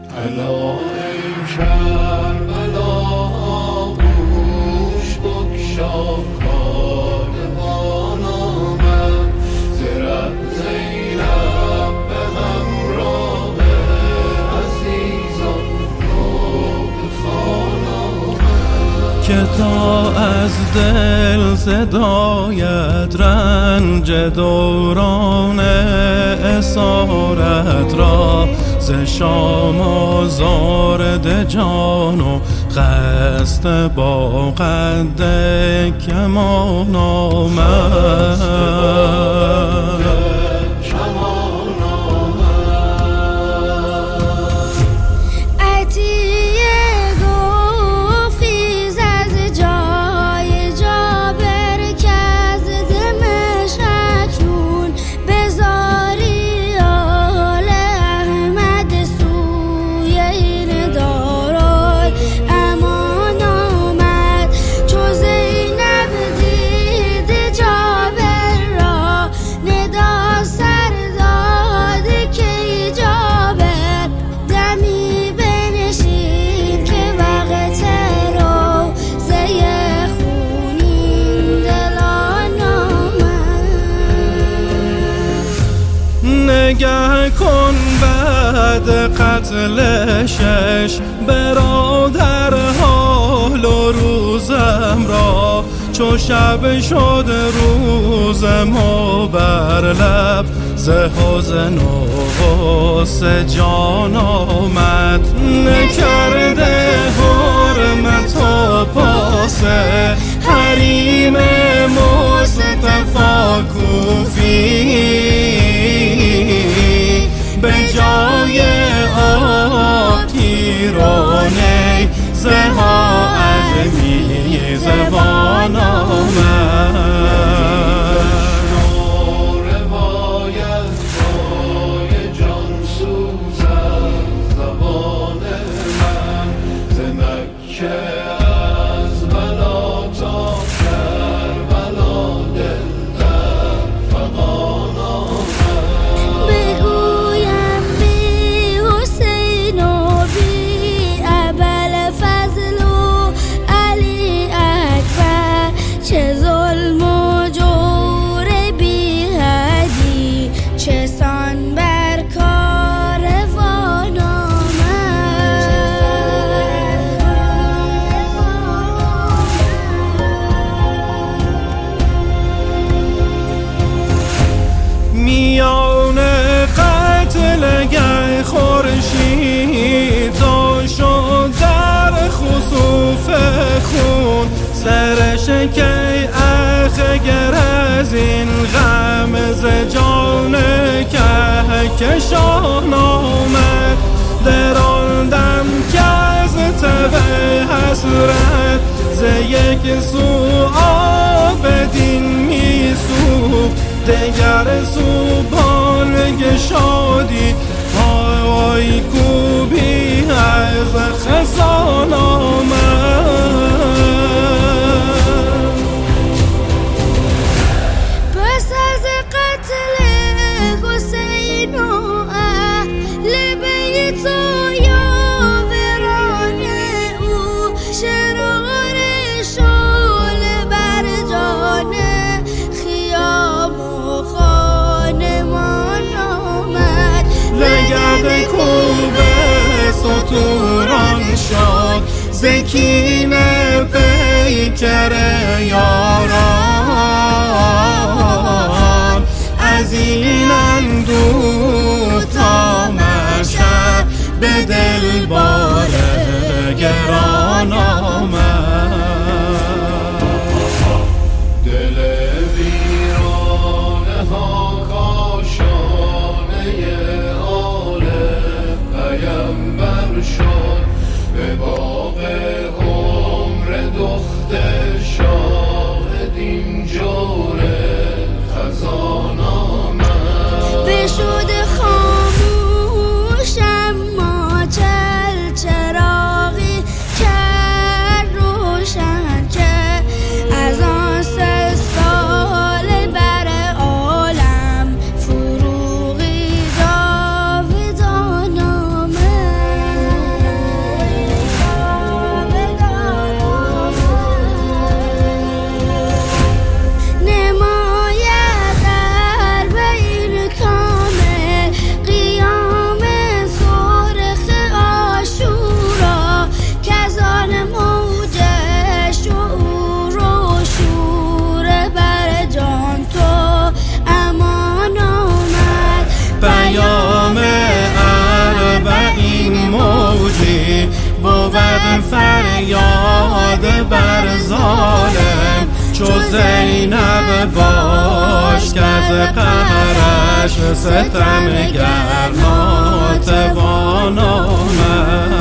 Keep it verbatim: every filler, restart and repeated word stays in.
الا ای کربلا آغوش بگشا کاروان آمد زرد زینب به همراه عزیزان رو به خان آمد که تا از دل صدایت رنج دوران اسارت را ز شام آزارد جان و قصد با قد کمان آمد. نگه کن بعد قتل شش برادر حال و روزم را چو شب شد روز ما بر لب ز حزن و غصه جان آمد نکرده حرمت و پاسه حریم مصطفی کوفی به جای آب تیرانه زها عزمی زبان آمد. روایت جای جان سوزد زبان من ز مکه از بلا تا کربلا دل در فغان آمد. بگویم بی حسین و بی ابوالفضل و علی اکبر چه ظلم و جور بی حدی چه سان بر کاروان میان قتل گه خورشید داشت و در خسوف خون سرش کی اخگر از این غم ز جان کهکشان آمد در آن دم که از تب حسرت ز یک سو آبدین می سوخت دگر سو بالگ شادی پای کوبی از خزان آمد. پس از قتل حسین و اهل بیت و یاوران او شرار شعله بر جان خیام و خانمان آمد. لگد کوبه ستوران شد زکین پیکر یاران از این اندوه تا مشهد به دل بار گران آمد. دل ویرانه ها کاشانه آل پیمبر شد به باغ عمر دخت شاهدین چو زینب باش که از قهرش ستمگر ناتوان آمد.